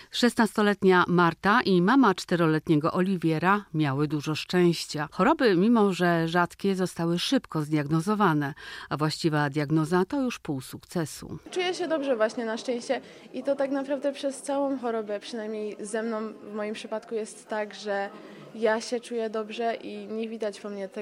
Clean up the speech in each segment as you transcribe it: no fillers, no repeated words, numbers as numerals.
16-letnia Marta i mama 4-letniego Oliwiera miały dużo szczęścia. Choroby, mimo że rzadkie, zostały szybko zdiagnozowane, a właściwa diagnoza to już pół sukcesu. Czuję się dobrze właśnie na szczęście i to tak naprawdę przez całą chorobę, przynajmniej ze mną w moim przypadku jest tak, że ja się czuję dobrze i nie widać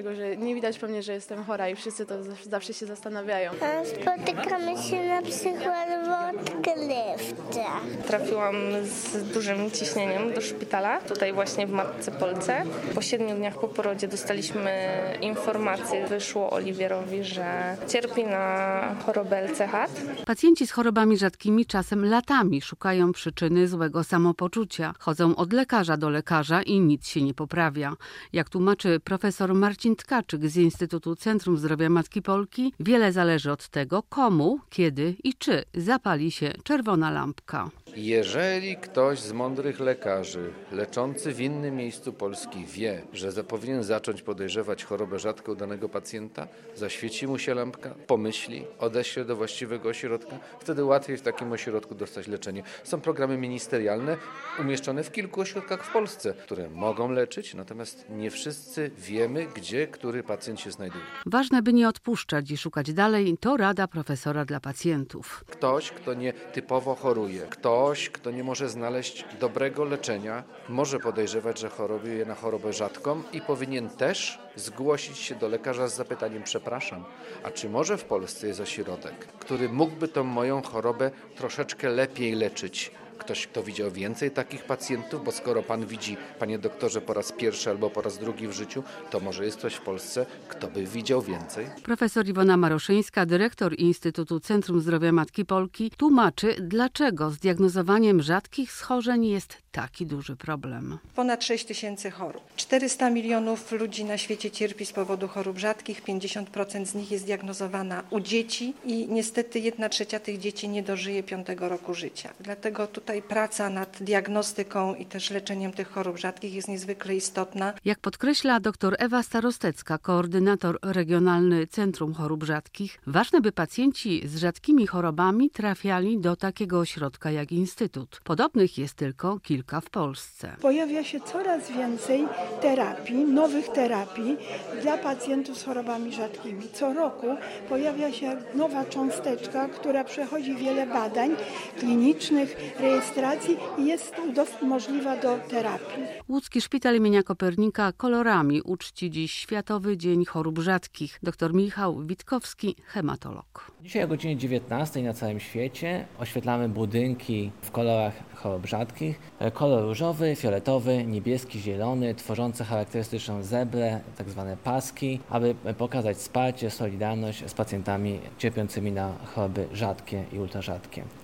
po mnie, że jestem chora i wszyscy to zawsze się zastanawiają. Spotykamy się na przykład w odkrywce. Trafiłam z dużym ciśnieniem do szpitala, tutaj właśnie w Matce Polce. Po 7 dniach po porodzie dostaliśmy informację, wyszło Oliwierowi, że cierpi na chorobę LCH. Pacjenci z chorobami rzadkimi czasem latami szukają przyczyny złego samopoczucia. Chodzą od lekarza do lekarza i nic się nie poprawia. Jak tłumaczy profesor Marcin Tkaczyk z Instytutu Centrum Zdrowia Matki Polki, wiele zależy od tego, komu, kiedy i czy zapali się czerwona lampka. Jeżeli ktoś z mądrych lekarzy leczący w innym miejscu Polski wie, że powinien zacząć podejrzewać chorobę rzadką danego pacjenta, zaświeci mu się lampka, pomyśli, odeśle do właściwego ośrodka, wtedy łatwiej w takim ośrodku dostać leczenie. Są programy ministerialne umieszczone w kilku ośrodkach w Polsce, które mogą leczyć, natomiast nie wszyscy wiemy, gdzie który pacjent się znajduje. Ważne, by nie odpuszczać i szukać dalej, to rada profesora dla pacjentów. Ktoś, kto nie typowo choruje, ktoś, kto nie może znaleźć dobrego leczenia, może podejrzewać, że choruje na chorobę rzadką i powinien też zgłosić się do lekarza z zapytaniem: przepraszam, a czy może w Polsce jest ośrodek, który mógłby tą moją chorobę troszeczkę lepiej leczyć? Ktoś, kto widział więcej takich pacjentów, bo skoro pan widzi, panie doktorze, po raz pierwszy albo po raz drugi w życiu, to może jest ktoś w Polsce, kto by widział więcej? Profesor Iwona Maroszyńska, dyrektor Instytutu Centrum Zdrowia Matki Polki, tłumaczy, dlaczego z diagnozowaniem rzadkich schorzeń jest taki duży problem. Ponad 6 tysięcy chorób. 400 milionów ludzi na świecie cierpi z powodu chorób rzadkich, 50% z nich jest diagnozowana u dzieci i niestety 1/3 tych dzieci nie dożyje 5. roku życia. Dlatego tutaj praca nad diagnostyką i też leczeniem tych chorób rzadkich jest niezwykle istotna. Jak podkreśla dr Ewa Starostecka, koordynator regionalny Centrum Chorób Rzadkich, ważne, by pacjenci z rzadkimi chorobami trafiali do takiego ośrodka jak Instytut. Podobnych jest tylko kilka w Polsce. Pojawia się coraz więcej terapii, nowych terapii dla pacjentów z chorobami rzadkimi. Co roku pojawia się nowa cząsteczka, która przechodzi wiele badań klinicznych, rejestracji i jest możliwa do terapii. Łódzki Szpital imienia Kopernika kolorami uczci dziś Światowy Dzień Chorób Rzadkich. Dr Michał Witkowski, hematolog. Dzisiaj o godzinie 19 na całym świecie oświetlamy budynki w kolorach chorób rzadkich. Kolor różowy, fioletowy, niebieski, zielony, tworzący charakterystyczną zebrę, tak zwane paski, aby pokazać wsparcie, solidarność z pacjentami cierpiącymi na choroby rzadkie i ultrarzadkie.